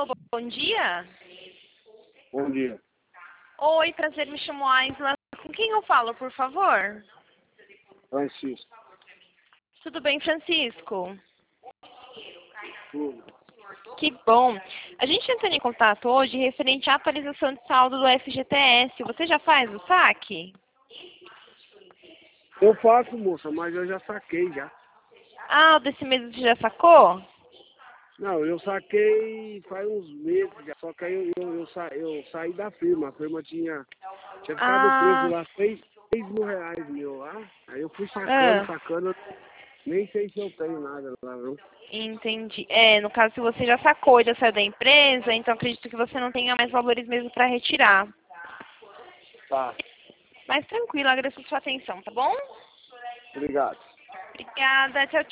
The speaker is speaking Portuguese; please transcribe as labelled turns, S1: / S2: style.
S1: Alô, bom dia.
S2: Bom dia.
S1: Oi, prazer, me chamo Aisla. Com quem eu falo, por favor?
S2: Francisco.
S1: Tudo bem, Francisco?
S2: Tudo.
S1: Que bom. A gente entrou em contato hoje referente à atualização de saldo do FGTS. Você já faz o saque?
S2: Eu faço, moça, mas eu já saquei já.
S1: Ah, o desse mês você já sacou?
S2: Não, eu saquei faz uns meses já, só que aí eu saí da firma. A firma tinha ficado preso
S1: Ah,
S2: lá R$ 6.000 meu lá. Aí eu fui
S1: ah,
S2: sacando, nem sei se eu tenho nada lá, não.
S1: entendi. É, no caso, se você já sacou e já saiu da empresa, então acredito que você não tenha mais valores mesmo para retirar.
S2: Tá,
S1: Mas tranquilo, agradeço a sua atenção, tá bom?
S2: obrigado.
S1: Obrigada, tchau, tchau.